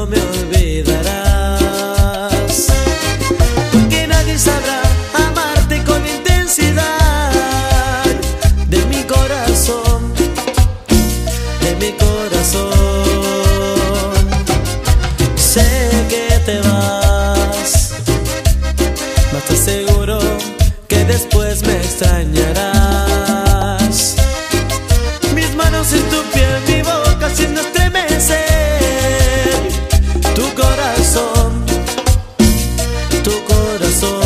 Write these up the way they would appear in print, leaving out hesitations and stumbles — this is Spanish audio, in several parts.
no me olvidarás, porque nadie sabrá amarte con intensidad. De mi corazón, de mi corazón. Sé que te vas, no estoy seguro que después me extrañarás. Mis manos en tu piel, mi boca haciendo estremecer tu corazón, tu corazón.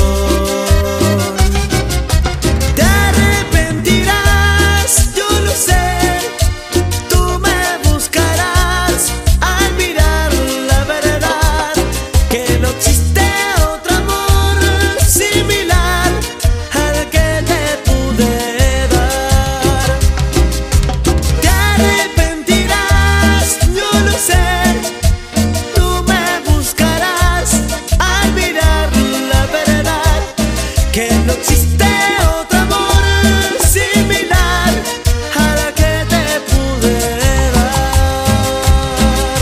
Te arrepentirás, yo lo sé. Tú me buscarás al mirar la verdad, que no existe otro amor similar al que te pude dar. Te arrepentirás, yo lo sé. Tú me buscarás al mirar la verdad, que no existe otro amor similar al que te pude dar.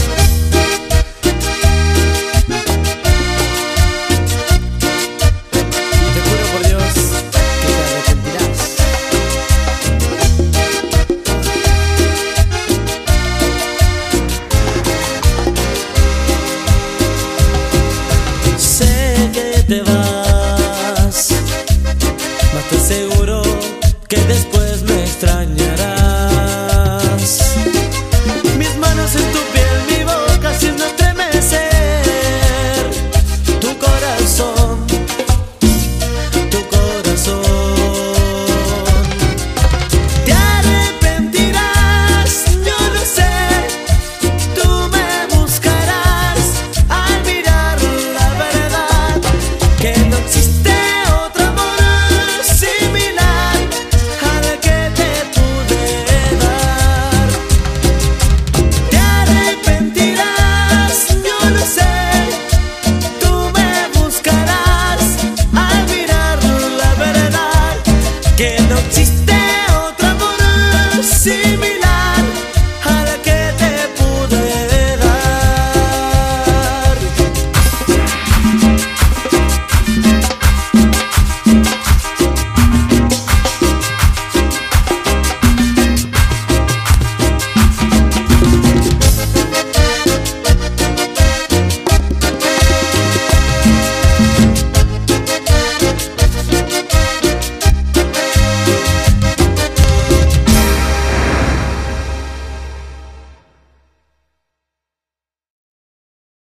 Te juro por Dios que te arrepentirás. Sé que te vas.